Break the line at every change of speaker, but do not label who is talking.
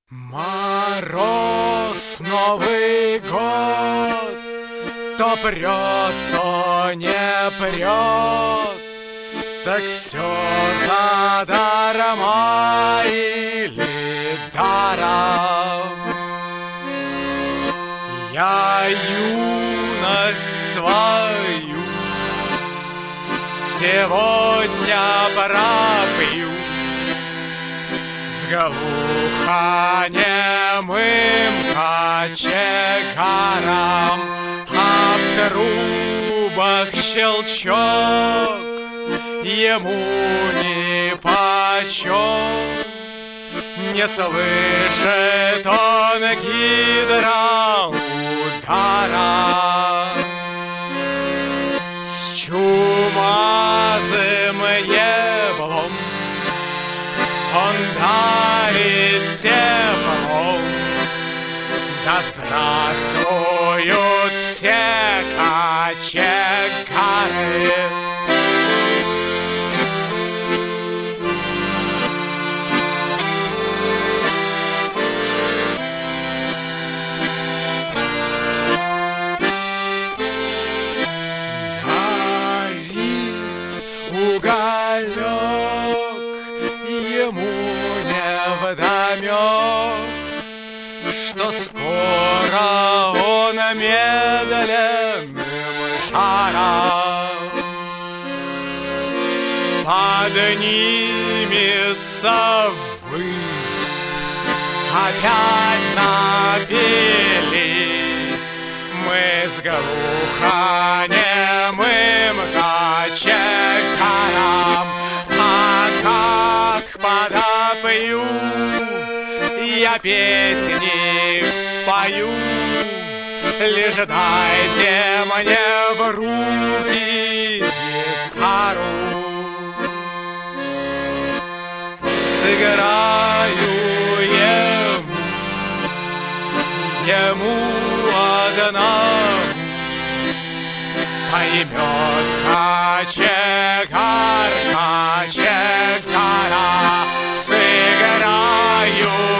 Мороз, Новый год, то прет, то не прет, так все задаром или даром. Я юность свою сегодня пропью с глухонемым кочегаром, а в трубах щелчок ему нипочем. Не слышит он гидроудара. С чумазым еблом он дарит теплом. Да здравствуют все кочегары. Уголек ему невдомек, что скоро он медленным шаром поднимется ввысь. Опять напились мы с глухонемым кочегаром, а как подопью я песни пою, лишь дайте мне в руки гитару. Сыграю ему одному, поймет кочегар кочегара. Сыграю